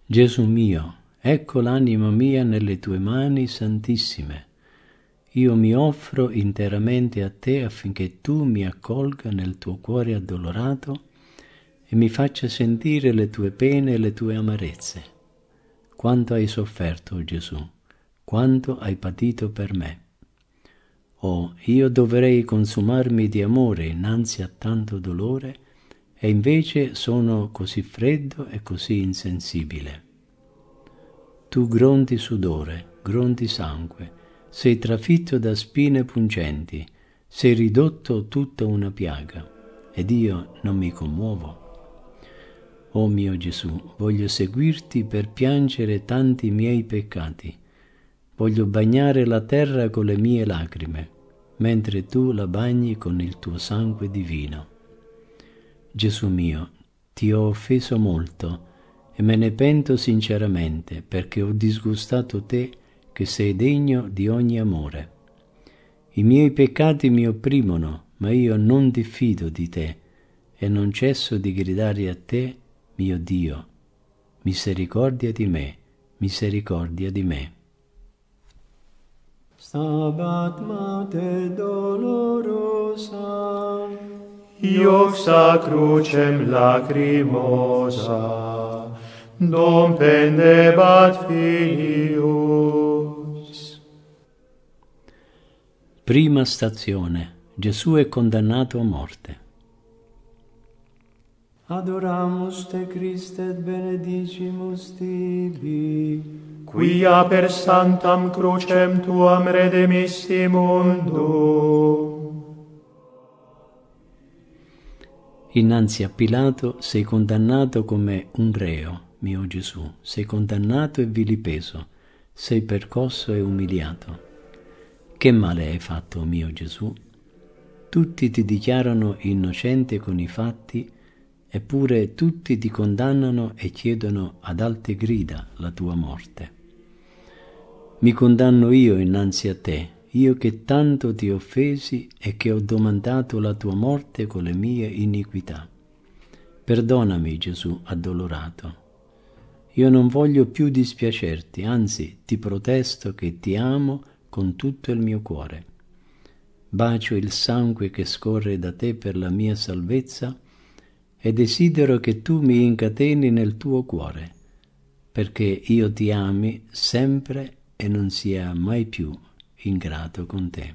Gesù mio, ecco l'anima mia nelle tue mani santissime. Io mi offro interamente a te affinché tu mi accolga nel tuo cuore addolorato e mi faccia sentire le tue pene e le tue amarezze. Quanto hai sofferto, oh Gesù, quanto hai patito per me. Oh, io dovrei consumarmi di amore innanzi a tanto dolore, e invece sono così freddo e così insensibile. Tu grondi sudore, grondi sangue, sei trafitto da spine pungenti, sei ridotto tutta una piaga, ed io non mi commuovo. O mio Gesù, voglio seguirti per piangere tanti miei peccati, voglio bagnare la terra con le mie lacrime, mentre tu la bagni con il tuo sangue divino. Gesù mio, ti ho offeso molto e me ne pento sinceramente, perché ho disgustato te che sei degno di ogni amore. I miei peccati mi opprimono, ma io non diffido di te e non cesso di gridare a te, mio Dio, misericordia di me, misericordia di me. Stabat Mater dolorosa, Ioxa crucem lacrimosa, dom pendebat filius. Prima stazione. Gesù è condannato a morte. adoramus te Christe et benedicimus tibi, Quia per santam crucem tuam redemissi mundum. Innanzi a Pilato sei condannato come un reo, mio Gesù, sei condannato e vilipeso, sei percosso e umiliato. Che male hai fatto, mio Gesù? Tutti ti dichiarano innocente con i fatti, eppure tutti ti condannano e chiedono ad alte grida la tua morte. Mi condanno io innanzi a te, io che tanto ti offesi e che ho domandato la tua morte con le mie iniquità. Perdonami, Gesù addolorato. Io non voglio più dispiacerti, anzi ti protesto che ti amo con tutto il mio cuore. Bacio il sangue che scorre da te per la mia salvezza e desidero che tu mi incateni nel tuo cuore, perché io ti ami sempre e non sia mai più ingrato con te.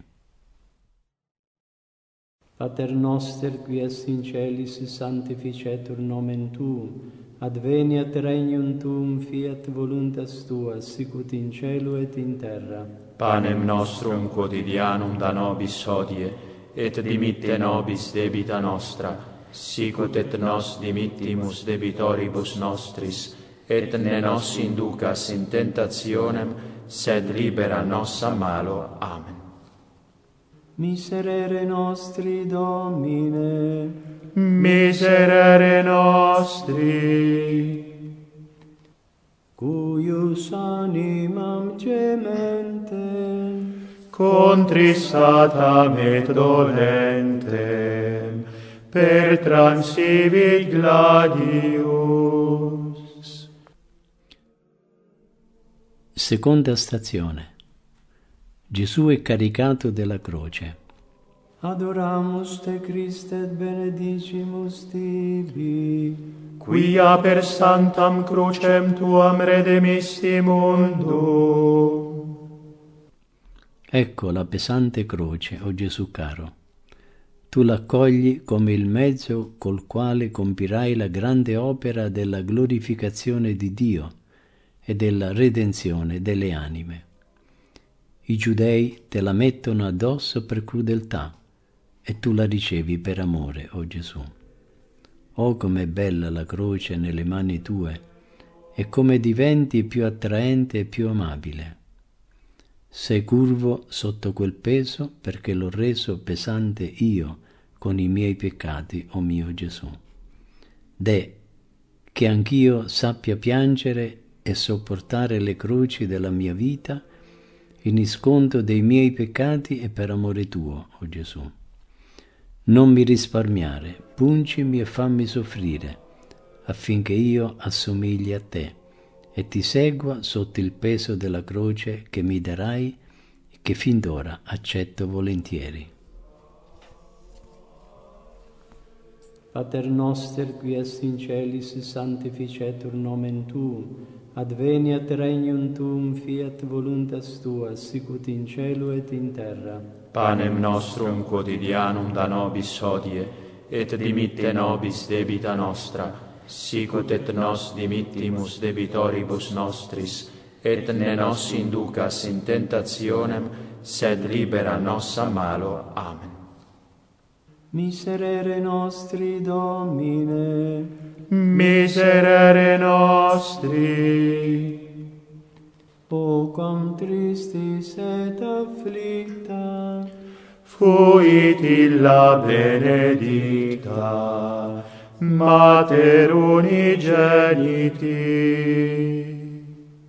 Pater noster qui es in celis sanctificetur nomen tuum, adveniat regnum tuum, fiat voluntas tua, sicut in cielo et in terra. Panem nostrum quotidianum da nobis hodie, et dimitte nobis debita nostra, sicut et nos dimittimus debitoribus nostris, et ne nos inducas in tentationem, sed libera nos a malo. Amen. Miserere nostri, Domine, Miserere nostri, cuius animam gementem, contristatam et dolentem, per transivit gladius. Seconda stazione. Gesù è caricato della croce. adoramus te Christe et benedicimus tibi, Quia per santam crucem tuam redemissi mundum. Ecco la pesante croce, o Gesù caro. Tu l'accogli come il mezzo col quale compirai la grande opera della glorificazione di Dio e della redenzione delle anime. I giudei te la mettono addosso per crudeltà e tu la ricevi per amore, o Gesù. Oh, com'è bella la croce nelle mani tue e come diventi più attraente e più amabile. Sei curvo sotto quel peso perché l'ho reso pesante io con i miei peccati, o mio Gesù. Deh, che anch'io sappia piangere e sopportare le croci della mia vita in riscontro dei miei peccati e per amore tuo, o Gesù. Non mi risparmiare, pungimi e fammi soffrire, affinché io assomigli a te e ti segua sotto il peso della croce che mi darai e che fin d'ora accetto volentieri. Pater noster, qui est in celis, sanctificetur nomen tuum, adveniat regnum tuum, fiat voluntas tua, sicut in cielo et in terra. Panem nostrum quotidianum da nobis hodie, et dimitte nobis debita nostra, sicut et nos dimittimus debitoribus nostris, et ne nos inducas in tentationem, sed libera nos a malo. Amen. Miserere nostri, Domine, Miserere nostri, o quam tristis et afflicta, fuit illa benedicta, Mater unigeniti.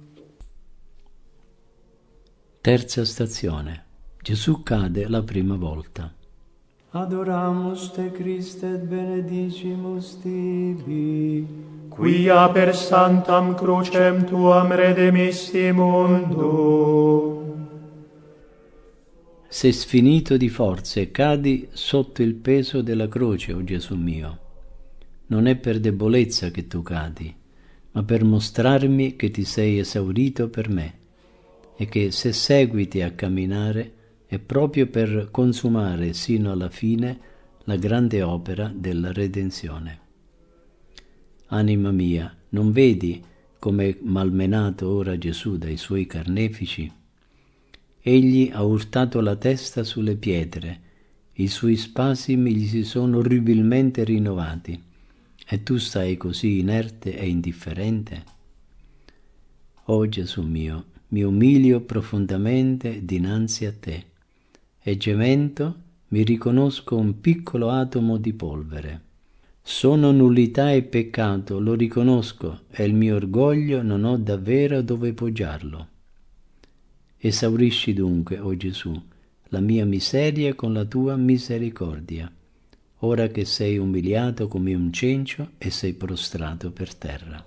Terza stazione. Gesù cade la prima volta. Adoramus te, Christe, et benedicimus tibi, Quia per santam crucem tuam redemisti mundum. Sei sfinito di forze e cadi sotto il peso della croce, o Gesù mio. Non è per debolezza che tu cadi, ma per mostrarmi che ti sei esaurito per me e che se seguiti a camminare è proprio per consumare sino alla fine la grande opera della redenzione. Anima mia, non vedi come è malmenato ora Gesù dai suoi carnefici? Egli ha urtato la testa sulle pietre, i suoi spasimi gli si sono orribilmente rinnovati, e tu stai così inerte e indifferente? Oh Gesù mio, mi umilio profondamente dinanzi a te, e gemendo mi riconosco un piccolo atomo di polvere. Sono nullità e peccato, lo riconosco, e il mio orgoglio non ho davvero dove poggiarlo. Esaurisci dunque, o Gesù, la mia miseria con la tua misericordia, ora che sei umiliato come un cencio e sei prostrato per terra.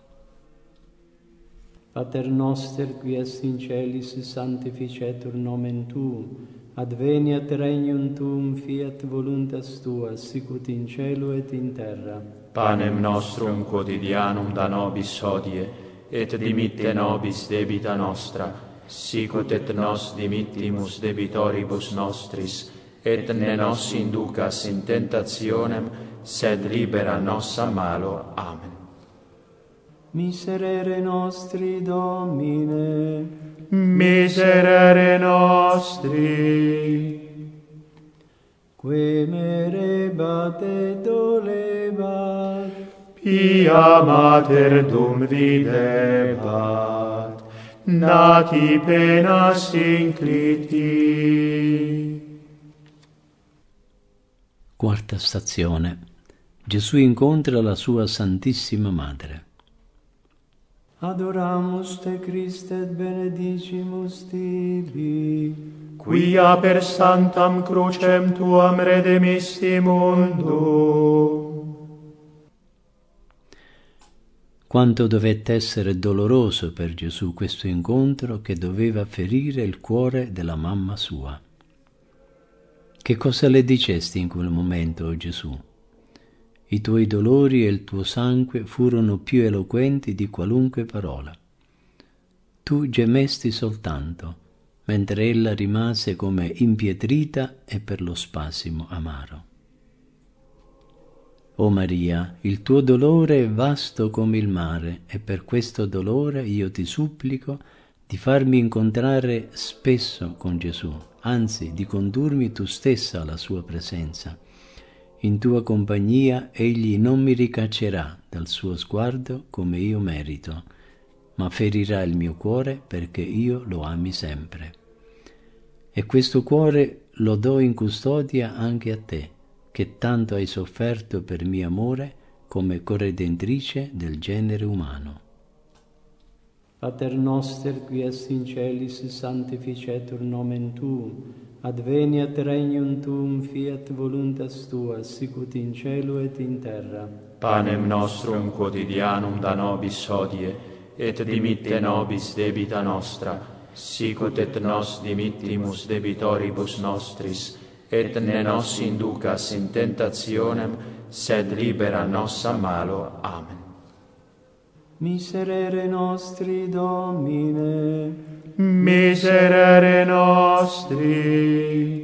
Pater noster, qui est in celis, sanctificetur nomen tuum, adveniat regnum tuum, fiat voluntas tua, sicut in cielo et in terra. Panem nostrum quotidianum da nobis hodie, et dimitte nobis debita nostra, sicut et nos dimittimus debitoribus nostris, et ne nos inducas in tentationem, sed libera nos a malo. Amen. Miserere nostri, Domine, Miserere nostri, que merebat et dolebat, Pia Mater dum videbat, nati penas incliti. Quarta stazione. Gesù incontra la sua Santissima Madre. Adoramus te, Christe, et benedicimus tibi, Quia per santam crucem tuam redemisti mundum. Quanto dovette essere doloroso per Gesù questo incontro che doveva ferire il cuore della mamma sua. Che cosa le dicesti in quel momento, o Gesù? I tuoi dolori e il tuo sangue furono più eloquenti di qualunque parola. Tu gemesti soltanto, mentre ella rimase come impietrita e per lo spasimo amaro. O Maria, il tuo dolore è vasto come il mare, e per questo dolore io ti supplico di farmi incontrare spesso con Gesù, anzi di condurmi tu stessa alla sua presenza. In tua compagnia egli non mi ricaccerà dal suo sguardo come io merito, ma ferirà il mio cuore perché io lo ami sempre. E questo cuore lo do in custodia anche a te, che tanto hai sofferto per mio amore come corredentrice del genere umano. Pater noster, qui est in celis, sanctificetur nomen tuum, adveniat regnum tuum, fiat voluntas tua, sicut in cielo et in terra. Panem nostrum quotidianum da nobis hodie, et dimitte nobis debita nostra, sicut et nos dimittimus debitoribus nostris, et ne nos inducas in tentationem, sed libera nos a malo. Amen. Miserere nostri, Domine. Miserere nostri.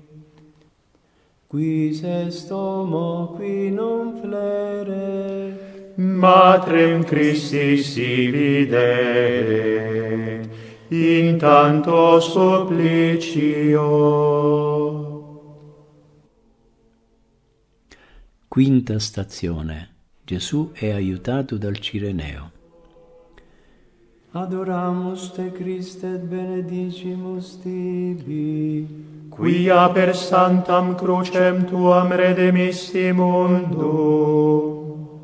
Quis est homo qui non flere, Matrem Christi si videre, in tanto supplicio. Quinta stazione. Gesù è aiutato dal Cireneo. adoramus te Christe et benedicimus tibi, Quia per santam crucem tuam redemisti mundo.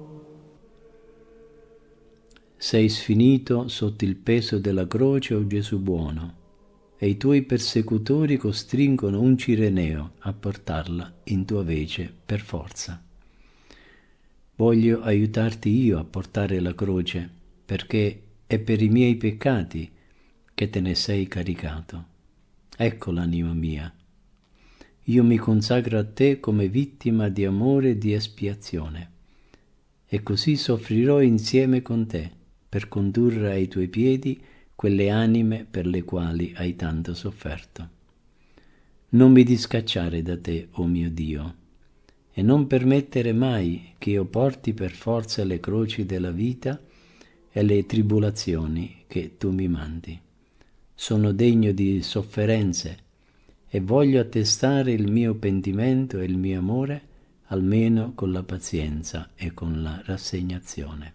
Sei sfinito sotto il peso della croce, o Gesù buono, e i tuoi persecutori costringono un Cireneo a portarla in tua vece per forza. Voglio aiutarti io a portare la croce, perché è per i miei peccati che te ne sei caricato. Ecco l'anima mia. Io mi consacro a te come vittima di amore e di espiazione, e così soffrirò insieme con te per condurre ai tuoi piedi quelle anime per le quali hai tanto sofferto. Non mi discacciare da te, o mio Dio, e non permettere mai che io porti per forza le croci della vita e le tribolazioni che tu mi mandi. Sono degno di sofferenze e voglio attestare il mio pentimento e il mio amore almeno con la pazienza e con la rassegnazione.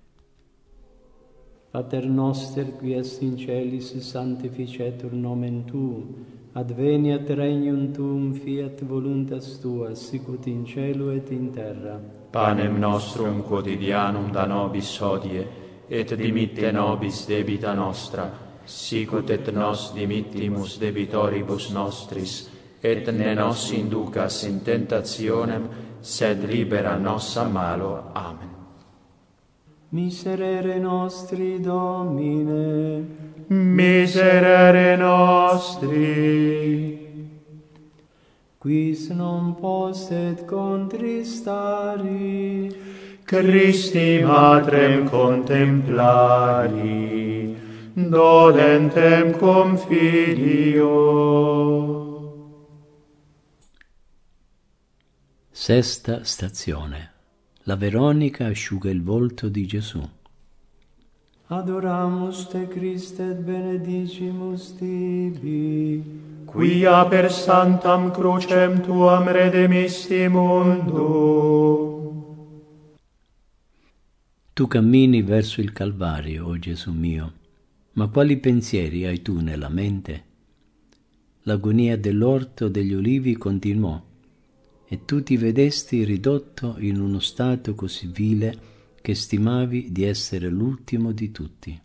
Pater noster qui est in celis, sanctificetur nomen tuum, adveniat regnum tuum, fiat voluntas tua, sicut in cielo et in terra. Panem nostrum quotidianum da nobis hodie, et dimitte nobis debita nostra, sicut et nos dimittimus debitoribus nostris, et ne nos inducas in tentationem, sed libera nos a malo. Amen. Miserere nostri, Domine. Miserere nostri. Quis non posset contristari, Christi Matrem contemplari, dolentem cum Filio. Sesta stazione. La Veronica asciuga il volto di Gesù. adoramus te Christe et benedicimus tibi, Quia per santam crucem tuam redemisti mundo. Tu cammini verso il Calvario, o Gesù mio, ma quali pensieri hai tu nella mente? L'agonia dell'orto degli Ulivi continuò, e tu ti vedesti ridotto in uno stato così vile che stimavi di essere l'ultimo di tutti.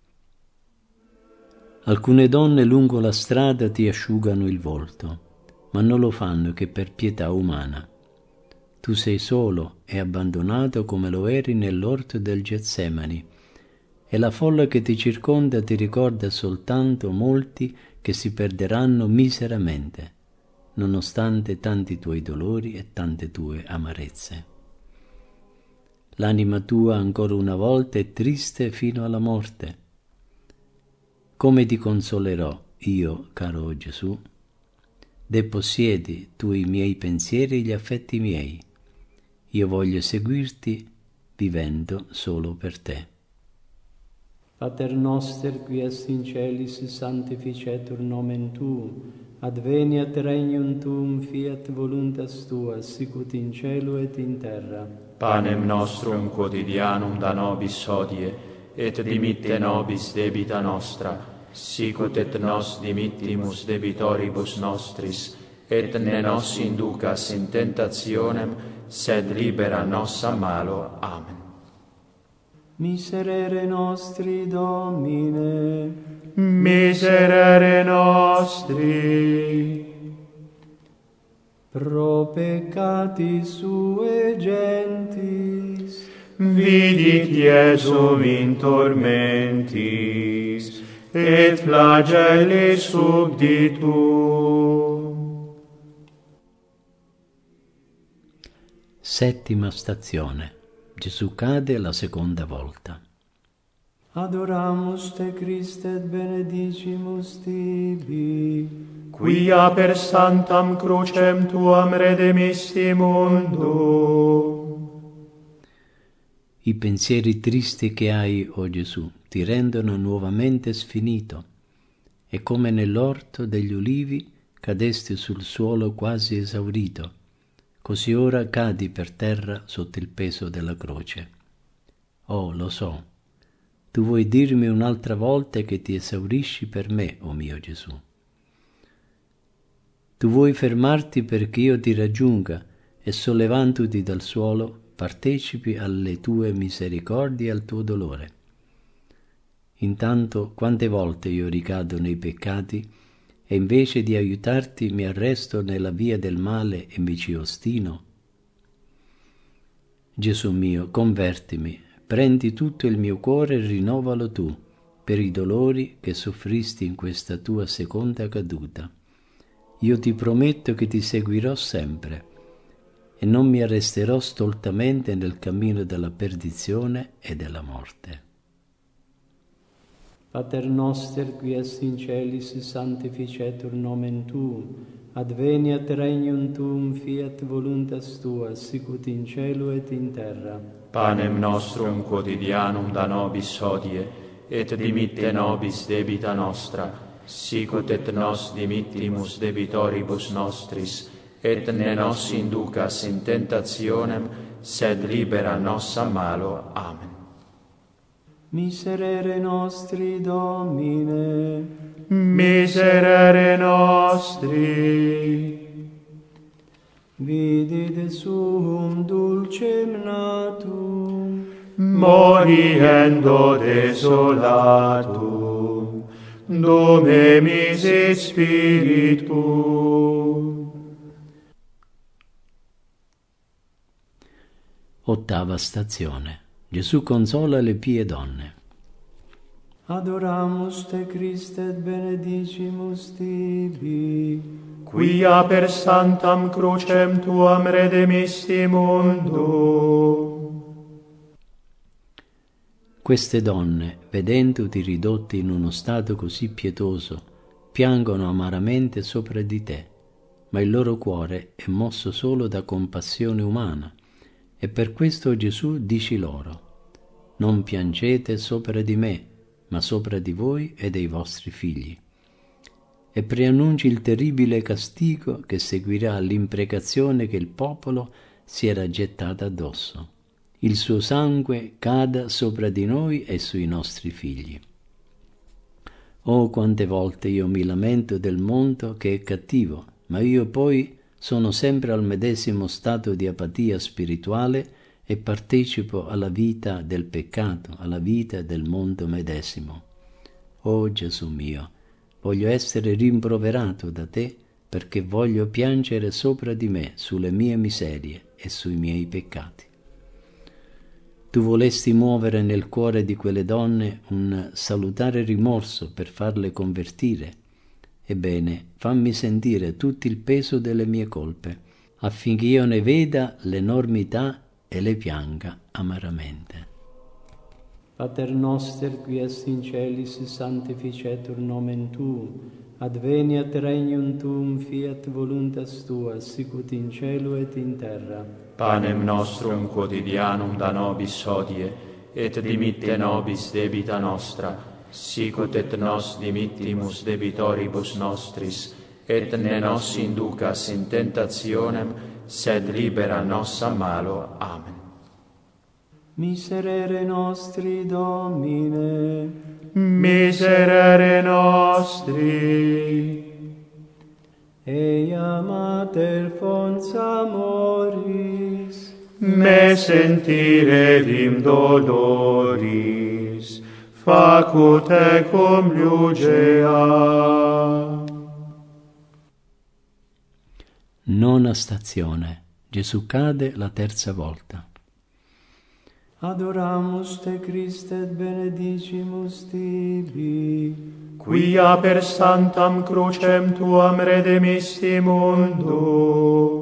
Alcune donne lungo la strada ti asciugano il volto, ma non lo fanno che per pietà umana. Tu sei solo e abbandonato come lo eri nell'orto del Getsemani, e la folla che ti circonda ti ricorda soltanto molti che si perderanno miseramente, nonostante tanti tuoi dolori e tante tue amarezze. L'anima tua ancora una volta è triste fino alla morte. Come ti consolerò io, caro Gesù? Depossiedi tu i miei pensieri e gli affetti miei. Io voglio seguirti vivendo solo per te. Pater noster qui est in celis, sanctificetur nomen tuum, adveniat regnum tuum, fiat voluntas tua, sicut in cielo et in terra. Panem nostrum quotidianum da nobis hodie, et dimitte nobis debita nostra, sicut et nos dimittimus debitoribus nostris, et ne nos inducas in tentationem, sed libera nos a malo. Amen. Miserere nostri, Domine. Miserere nostri. Pro peccatis sue gentis, vidit Iesum in tormentis, et flagelli subditum. Settima stazione. Gesù cade la seconda volta. Adoramus te Christe et benedicimus tibi, Quia per santam crucem tuam redemisti mundo. I pensieri tristi che hai, o Gesù, ti rendono nuovamente sfinito, e come nell'orto degli ulivi cadesti sul suolo quasi esaurito, così ora cadi per terra sotto il peso della croce. Oh, lo so, tu vuoi dirmi un'altra volta che ti esaurisci per me, o mio Gesù. Tu vuoi fermarti perché io ti raggiunga e sollevandoti dal suolo partecipi alle tue misericordie e al tuo dolore. Intanto quante volte io ricado nei peccati e invece di aiutarti mi arresto nella via del male e mi ci ostino? Gesù mio, convertimi, prendi tutto il mio cuore e rinnovalo tu per i dolori che soffristi in questa tua seconda caduta. Io ti prometto che ti seguirò sempre e non mi arresterò stoltamente nel cammino della perdizione e della morte. Pater noster, qui es in celis, sanctificetur nomen tuum, adveniat regnum tuum, fiat voluntas tua, sicut in cielo et in terra. Panem nostrum quotidianum da nobis hodie, et dimitte nobis debita nostra, sicut et nos dimittimus debitoribus nostris, et ne nos inducas in tentationem, sed libera nos a malo. Amen. Miserere nostri, Domine, Miserere nostri, vidit suum dulcem natum, moriendo desolatum, domemis et spiritum. Ottava stazione. Gesù consola le pie donne. adoramus te Christe et benedicimus tibi, Quia per santam crucem tuam redemisti mundo. Queste donne, vedendoti ridotte in uno stato così pietoso, piangono amaramente sopra di te, ma il loro cuore è mosso solo da compassione umana, e per questo Gesù dici loro: non piangete sopra di me, ma sopra di voi e dei vostri figli. E preannunci il terribile castigo che seguirà all'imprecazione che il popolo si era gettata addosso. Il suo sangue cada sopra di noi e sui nostri figli. Oh, quante volte io mi lamento del mondo che è cattivo, ma io poi sono sempre al medesimo stato di apatia spirituale e partecipo alla vita del peccato, alla vita del mondo medesimo. Oh Gesù mio, voglio essere rimproverato da te perché voglio piangere sopra di me sulle mie miserie e sui miei peccati. Tu volesti muovere nel cuore di quelle donne un salutare rimorso per farle convertire. Ebbene, fammi sentire tutto il peso delle mie colpe, affinché io ne veda l'enormità e le pianga amaramente. Pater noster, qui est in celis, sanctificetur nomen tuum, adveniat regnum tuum, fiat voluntas tua, sicut in cielo et in terra. Panem nostrum quotidianum da nobis hodie, et dimitte nobis debita nostra, sicut et nos dimittimus debitoribus nostris, et ne nos inducas in tentationem, sed libera nos a malo. Amen. Miserere nostri, Domine, Miserere nostri, Eia mater fons amoris, me sentire dim doloris, facut ecum lugea. Nona stazione. Gesù cade la terza volta. Adoramus te Christe et benedicimus tibi, quia per santam crucem tuam redemisti mundo.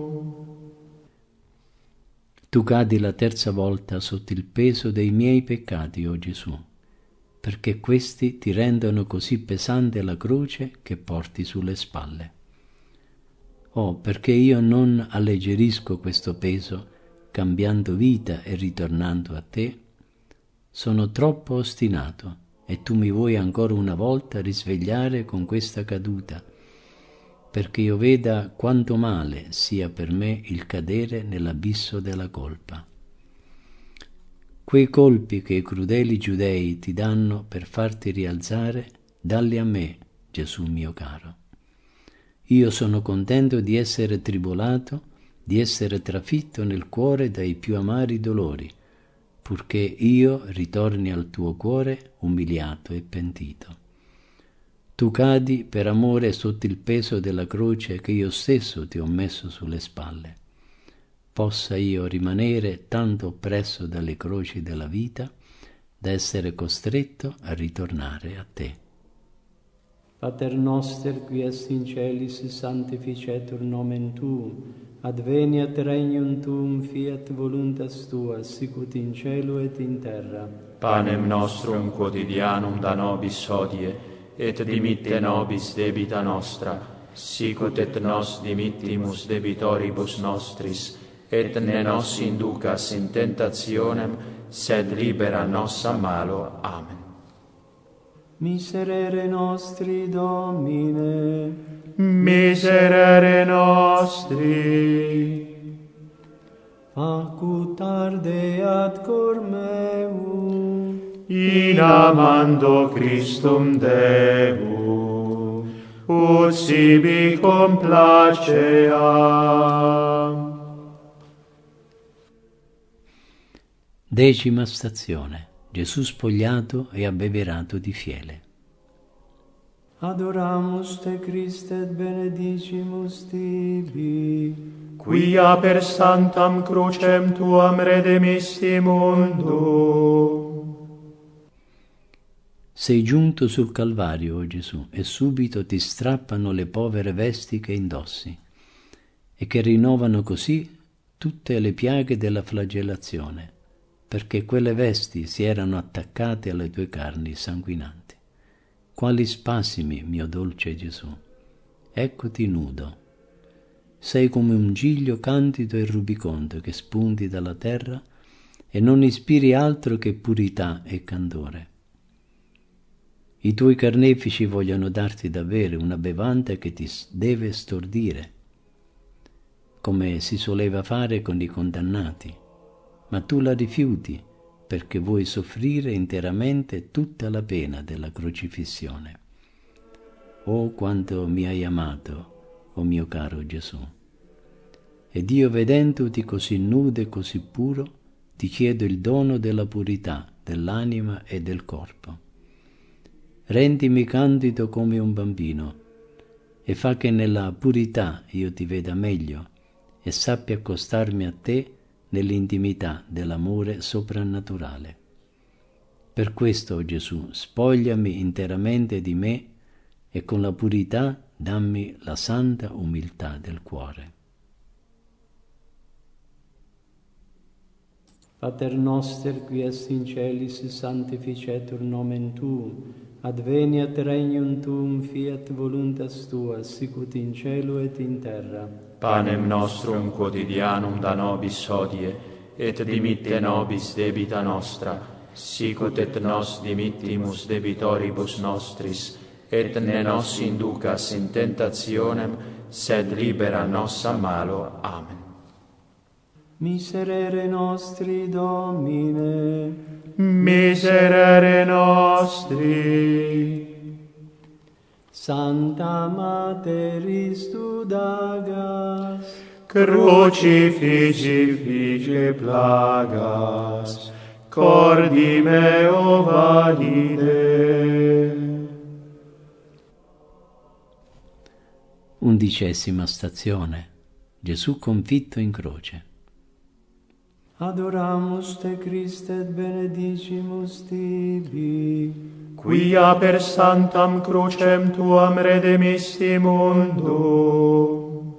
Tu cadi la terza volta sotto il peso dei miei peccati, o Gesù, perché questi ti rendono così pesante la croce che porti sulle spalle. Oh, perché io non alleggerisco questo peso, cambiando vita e ritornando a te? Sono troppo ostinato e tu mi vuoi ancora una volta risvegliare con questa caduta, perché io veda quanto male sia per me il cadere nell'abisso della colpa. Quei colpi che i crudeli giudei ti danno per farti rialzare, dalli a me, Gesù mio caro. Io sono contento di essere tribolato, di essere trafitto nel cuore dai più amari dolori, purché io ritorni al tuo cuore umiliato e pentito. Tu cadi per amore sotto il peso della croce che io stesso ti ho messo sulle spalle. Possa io rimanere tanto oppresso dalle croci della vita da essere costretto a ritornare a te. Pater noster, qui est in celis, sanctificetur nomen tuum, adveniat regnum tuum, fiat voluntas tua, sicut in cielo et in terra. Panem nostrum quotidianum da nobis hodie, et dimitte nobis debita nostra, sicut et nos dimittimus debitoribus nostris, et ne nos inducas in tentationem, sed libera nos a malo. Amen. Miserere nostri, Domine, Miserere nostri, facut ardeat cor meum, in amando Christum Deum, ut sibi complaceam. 10ª stazione. Gesù spogliato e abbeverato di fiele. Adoramus te Christe et benedicimus tibi, Quia per santam crucem tuam redemisti mundo. Sei giunto sul Calvario, o Gesù, e subito ti strappano le povere vesti che indossi, e che rinnovano così tutte le piaghe della flagellazione, perché quelle vesti si erano attaccate alle tue carni sanguinanti. Quali spasimi, mio dolce Gesù! Eccoti nudo. Sei come un giglio candido e rubicondo che spunti dalla terra e non ispiri altro che purità e candore. I tuoi carnefici vogliono darti da bere una bevanda che ti deve stordire, come si soleva fare con i condannati, ma tu la rifiuti perché vuoi soffrire interamente tutta la pena della crocifissione. Oh, quanto mi hai amato, o mio caro Gesù! Ed io, vedendoti così nudo e così puro, ti chiedo il dono della purità dell'anima e del corpo. Rendimi candido come un bambino e fa che nella purità io ti veda meglio e sappia accostarmi a te nell'intimità dell'amore soprannaturale. Per questo, o Gesù, spogliami interamente di me e con la purità dammi la santa umiltà del cuore. Pater noster, qui est in celis, sanctificetur nomen tuum, adveniat regnum tuum, fiat voluntas tua, sicut in cielo et in terra. Panem nostrum quotidianum da nobis hodie, et dimitte nobis debita nostra, sicut et nos dimittimus debitoribus nostris, et ne nos inducas in tentationem, sed libera nos a malo. Amen. Miserere nostri, Domine, Miserere nostri, Sancta Materis tu dagas, crucifixi fice plagas, cordi meo valide. 11ª stazione. Gesù confitto in croce. Adoramus te Christe et benedicimus tibi, quia per santam crucem tuam redemisti mundo.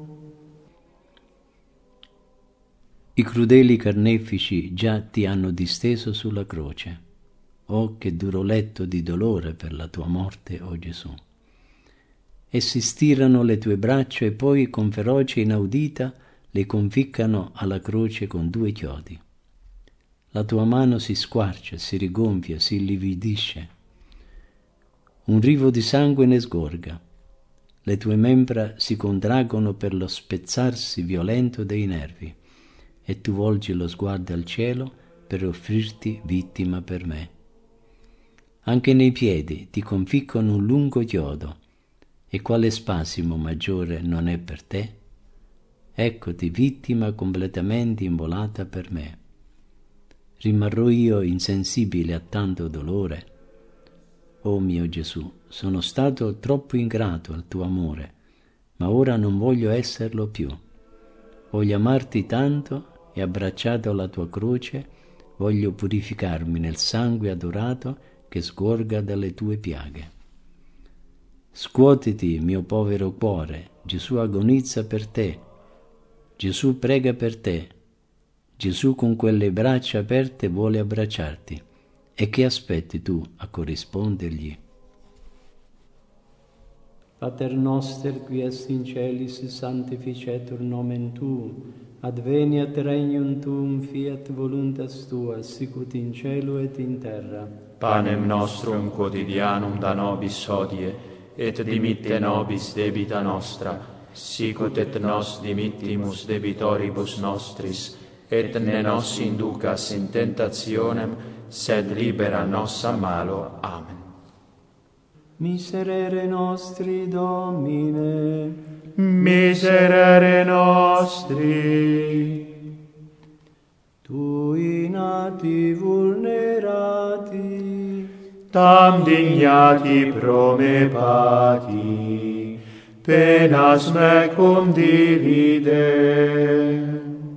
I crudeli carnefici già ti hanno disteso sulla croce. Oh, che duro letto di dolore per la tua morte, o Gesù. Essi stirano le tue braccia e poi con ferocia inaudita le conficcano alla croce con 2 chiodi. La tua mano si squarcia, si rigonfia, si illividisce. Un rivo di sangue ne sgorga. Le tue membra si contraggono per lo spezzarsi violento dei nervi e tu volgi lo sguardo al cielo per offrirti vittima per me. Anche nei piedi ti conficcono un lungo chiodo, e quale spasimo maggiore non è per te? Eccoti vittima completamente imbolata per me. Rimarrò io insensibile a tanto dolore? Oh mio Gesù, sono stato troppo ingrato al tuo amore, ma ora non voglio esserlo più. Voglio amarti tanto e abbracciato alla tua croce voglio purificarmi nel sangue adorato che sgorga dalle tue piaghe. Scuotiti, mio povero cuore, Gesù agonizza per te, Gesù prega per te, Gesù con quelle braccia aperte vuole abbracciarti. E che aspetti tu a corrispondergli? Pater noster qui est in celis sanctificetur nomen tuum, adveniat regnum tuum, fiat voluntas tua, sicut in cielo et in terra. Panem nostrum quotidianum da nobis hodie, et dimitte nobis debita nostra, sicut et nos dimittimus debitoribus nostris, et ne nos inducas in tentationem, sed libera nos a malo. Amen. Miserere nostri, Domine, Miserere nostri, tui nati vulnerati, tam dignati pro me pati, penas me condivide.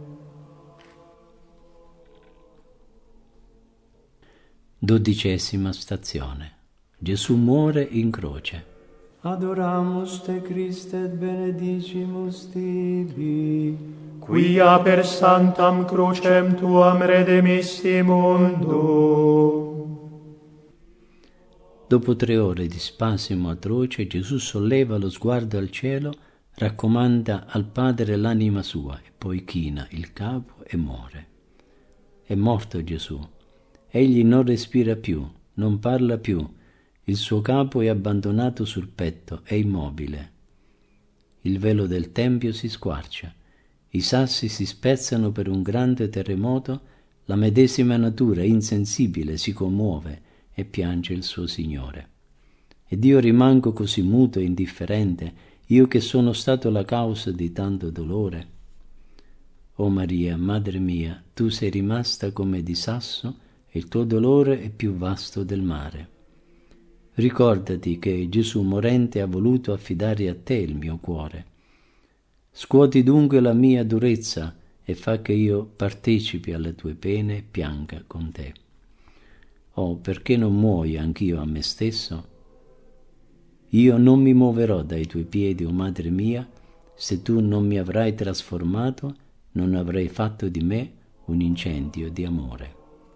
Dodicesima stazione. Gesù muore in croce. Adoramus te Christe et benedicimus tibi, Quia per santam crucem tuam redemisti mundo. Dopo 3 ore di spasimo atroce, Gesù solleva lo sguardo al cielo, raccomanda al Padre l'anima sua e poi china il capo e muore. È morto Gesù. Egli non respira più, non parla più, il suo capo è abbandonato sul petto, è immobile. Il velo del tempio si squarcia, i sassi si spezzano per un grande terremoto, la medesima natura insensibile si commuove e piange il suo Signore. Ed io rimango così muto e indifferente, io che sono stato la causa di tanto dolore. O Maria, Madre mia, tu sei rimasta come di sasso e il tuo dolore è più vasto del mare. Ricordati che Gesù morente ha voluto affidare a te il mio cuore. Scuoti dunque la mia durezza e fa che io partecipi alle tue pene e pianga con te. Oh, perché non muoio anch'io a me stesso? Io non mi muoverò dai tuoi piedi, o Madre mia, se tu non mi avrai trasformato, non avrai fatto di me un incendio di amore.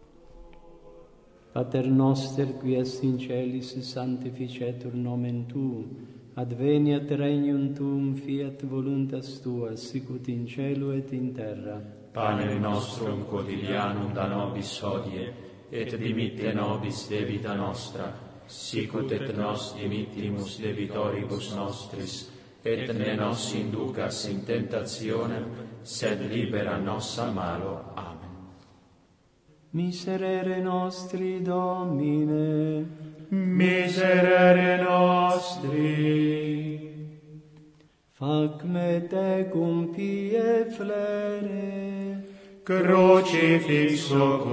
Pater noster qui est in celis sanctificetur nomen tuum, adveniat regnum tuum, fiat voluntas tua, sicut in cielo et in terra. Panem nostrum quotidianum da nobis hodie, et dimitte nobis debita nostra, sicut et nos dimittimus debitoribus nostris, et ne nos inducas in tentationem, sed libera nos a malo. Amen. Miserere nostri, Domine, Miserere nostri, fac me tecum pie flere, crucifixo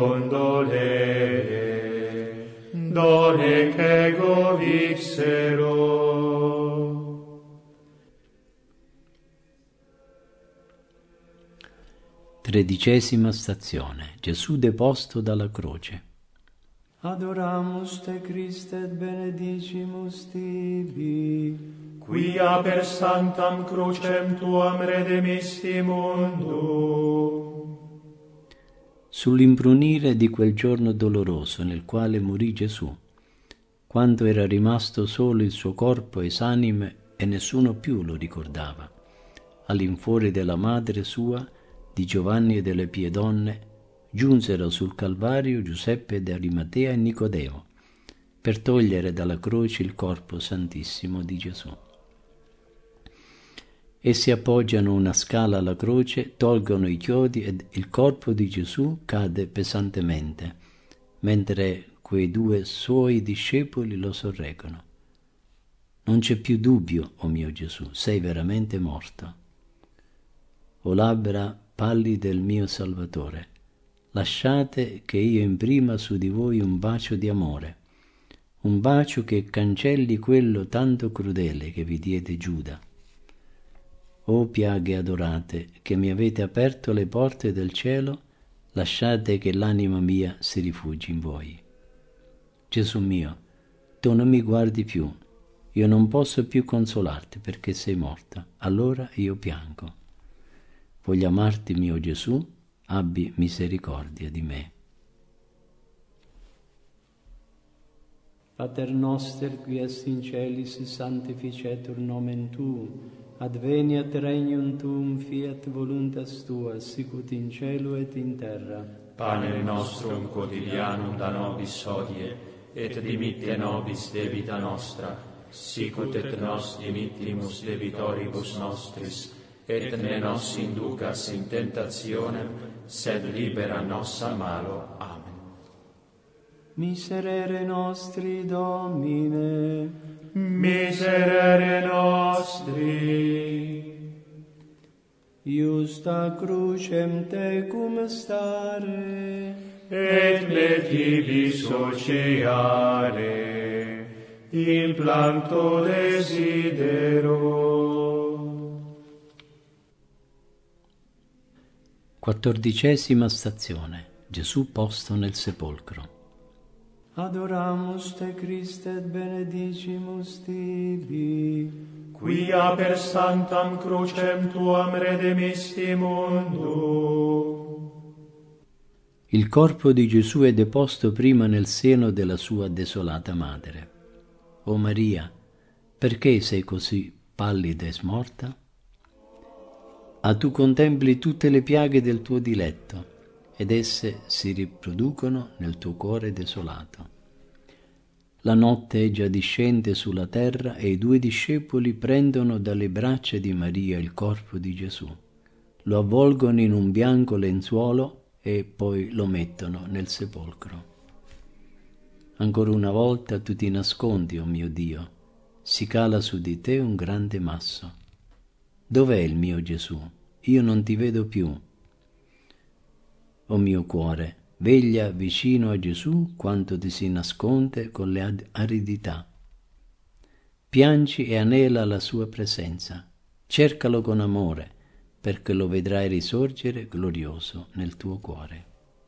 condolere, done che govixero. 13ª stazione. Gesù deposto dalla croce. Adoramus te Christe et benedicimus tibi, quia per sanctam crucem tuam redemisti mundo. Sull'imbrunire di quel giorno doloroso nel quale morì Gesù, quando era rimasto solo il suo corpo esanime e nessuno più lo ricordava, all'infuori della madre sua, di Giovanni e delle pie donne, giunsero sul Calvario Giuseppe d'Arimatea e Nicodemo per togliere dalla croce il corpo santissimo di Gesù. Essi appoggiano una scala alla croce, tolgono i chiodi ed il corpo di Gesù cade pesantemente, mentre quei due suoi discepoli lo sorreggono. Non c'è più dubbio, o mio Gesù, sei veramente morto. O labbra pallide del mio Salvatore, lasciate che io imprima su di voi un bacio di amore, un bacio che cancelli quello tanto crudele che vi diede Giuda. O piaghe adorate, che mi avete aperto le porte del cielo, lasciate che l'anima mia si rifugi in voi. Gesù mio, tu non mi guardi più, io non posso più consolarti perché sei morta, allora io piango. Voglio amarti, mio Gesù, abbi misericordia di me. Pater noster, qui est in celis, sanctificetur nomen tuum, adveniat regnum tuum, fiat voluntas tua, sicut in cielo et in terra. Pane nostrum quotidianum da nobis hodie, et dimitte nobis debita nostra, sicut et nos dimittimus debitoribus nostris, et ne nos inducas in tentationem, sed libera nos a malo. Amen. Miserere nostri, Domine, Miserere nostri, iusta crucem tecum stare, et me tibi sociare, implanto desidero. 14ª stazione. Gesù posto nel sepolcro. Adoramus te Christe et benedicimus tibi, Quia per sanctam crucem tuam redemisti mundo. Il corpo di Gesù è deposto prima nel seno della sua desolata madre. O Maria, perché sei così pallida e smorta? Ah, tu contempli tutte le piaghe del tuo diletto, ed esse si riproducono nel tuo cuore desolato. La notte già discende sulla terra e i due discepoli prendono dalle braccia di Maria il corpo di Gesù, lo avvolgono in un bianco lenzuolo e poi lo mettono nel sepolcro. Ancora una volta tu ti nascondi, o mio Dio, si cala su di te un grande masso. Dov'è il mio Gesù? Io non ti vedo più. O mio cuore, veglia vicino a Gesù quanto ti si nasconde con le aridità. Piangi e anela la sua presenza. Cercalo con amore, perché lo vedrai risorgere glorioso nel tuo cuore.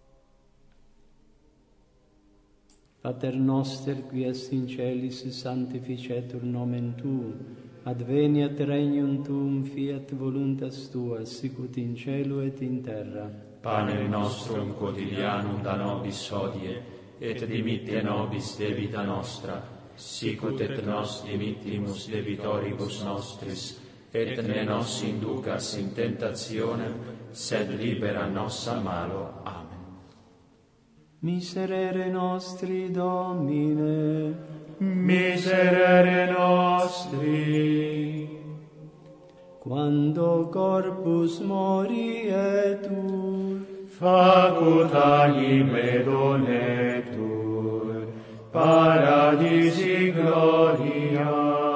Pater noster, qui est in celis, sanctificetur nomen tuum, adveniat regnum tuum, fiat voluntas tua, sicut in cielo et in terra. Pane nostrum quotidianum da nobis hodie, et dimitte nobis debita nostra, sicut et nos dimittimus debitoribus nostris, et ne nos inducas in tentationem, sed libera nos a malo. Amen. Miserere nostri, Domine, Miserere nostri, quando corpus morietur, facut anime donetur, paradisi gloria.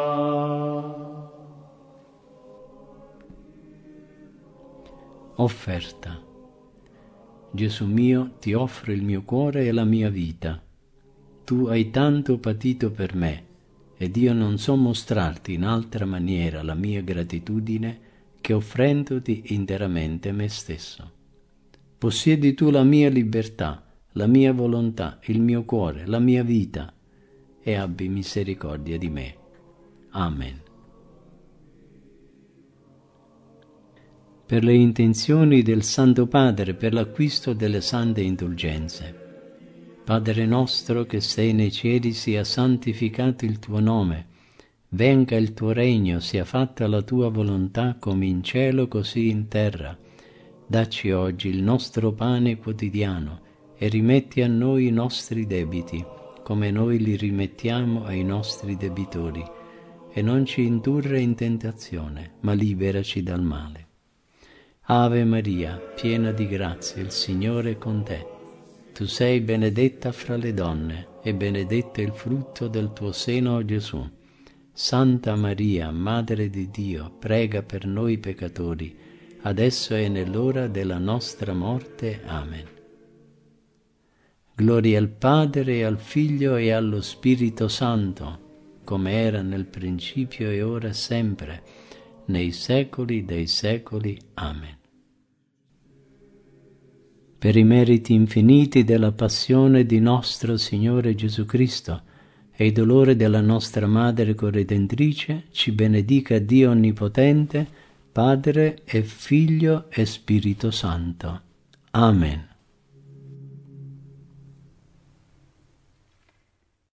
Offerta. Gesù mio, ti offro il mio cuore e la mia vita. Tu hai tanto patito per me, ed io non so mostrarti in altra maniera la mia gratitudine che offrendoti interamente me stesso. Possiedi tu la mia libertà, la mia volontà, il mio cuore, la mia vita, e abbi misericordia di me. Amen. Per le intenzioni del Santo Padre, per l'acquisto delle sante indulgenze. Padre nostro che sei nei cieli, sia santificato il tuo nome, venga il tuo regno, sia fatta la tua volontà come in cielo così in terra. Dacci oggi il nostro pane quotidiano e rimetti a noi i nostri debiti, come noi li rimettiamo ai nostri debitori, e non ci indurre in tentazione, ma liberaci dal male. Ave Maria, piena di grazia, il Signore è con te. Tu sei benedetta fra le donne, e benedetto è il frutto del tuo seno, Gesù. Santa Maria, Madre di Dio, prega per noi peccatori, adesso è nell'ora della nostra morte. Amen. Gloria al Padre, e al Figlio, e allo Spirito Santo, come era nel principio, e ora e sempre, nei secoli dei secoli. Amen. Per i meriti infiniti della passione di nostro Signore Gesù Cristo e i dolori della nostra Madre Corredentrice, ci benedica Dio Onnipotente, Padre e Figlio e Spirito Santo. Amen.